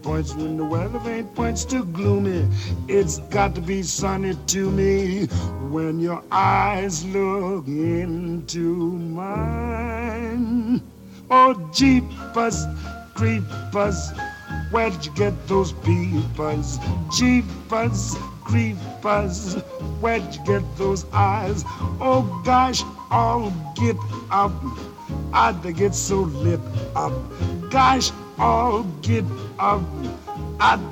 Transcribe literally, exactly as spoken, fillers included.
Points when the weather ain't points too gloomy. It's got to be sunny to me when your eyes look into mine. Oh, jeepers, creepers, where'd you get those peepers? Jeepers, creepers, where'd you get those eyes? Oh gosh, all get up, I'd get so lit up. Gosh, all get up, I'd